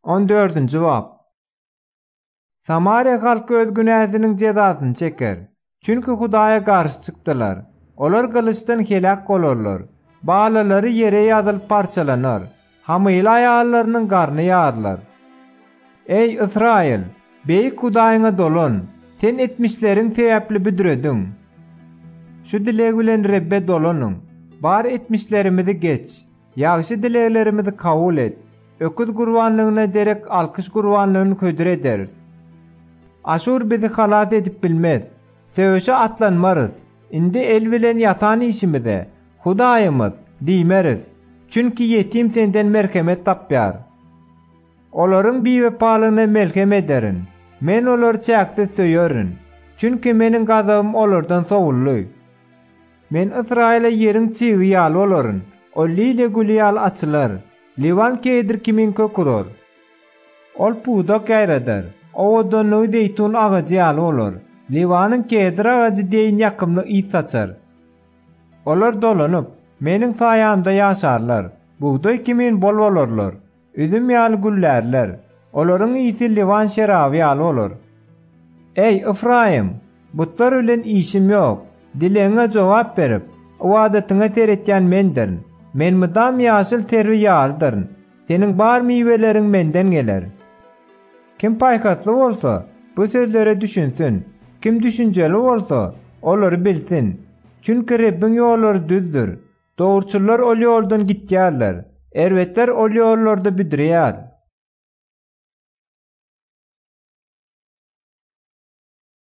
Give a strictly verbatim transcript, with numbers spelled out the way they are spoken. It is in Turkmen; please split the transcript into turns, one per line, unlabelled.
on dördünji bab. Samariya halky öz günäsiniň jezasyny çeker. Çünki Hudaýa garşy çykdylar. Olar gılıçdan helak bolarlar. Balalary ýere ýazylyp parçalanar. Hamyl aýallarynyň garny ýarlar. Ey Israil, beýik Hudaýyňa dolan. Sen etmişleriň täýäpli büdürediň. Şu dileg bilen Rebbe dolanyň. Bar etmişlerimizi geç. Ýagşy dileglerimizi kabul et. Öküz gurbanlygyna derek alkyş gurbanlygyny ködür eder. Aşur bizi halat edip bilmez. Söwüşe atlanmarız. Indi el bilen yatan işimizde Hudaýymyz diýmeriz. Çünki yetim senden merhemet tapýar. Olaryň biwepalygyna melhem ederin. Men olar çäkde söýerin. Çünki meniň gazabym olardan sowully. Men Israil'e ýeriň çygy ýaly olaryn. O lile gulýal açylar. Liwan kedir kimin kökuror. Ol puda gaýradar. Owadan no zeytun agacı ýaly olar. Liwanyň kedir agacı deýin ýakymly ýit saçar. Olar dolanyp meniň saýamda ýaşarlar. Buğday kimin bol bolarlar. Üzüm ýaly güllärler. Olaryň ýiti liwan şeraby ýaly olar. Ey Efraim, butlar bilen işim ýok. Dileňe jogap berip, wadatyňa teretýän mendir. Men mydam ýaşyl terwi ýaldyryn. Seniň bar miweleriň menden geler. Kim paýkatly bolsa, bu sözlere düşünsin. Kim düşünjeli bolsa, olary bilsin. Çünki Rabbiň ýolları düzdür. Dogurçylar ol ýoldan gitýärler. Erwetler ol ýollarda büdürýär.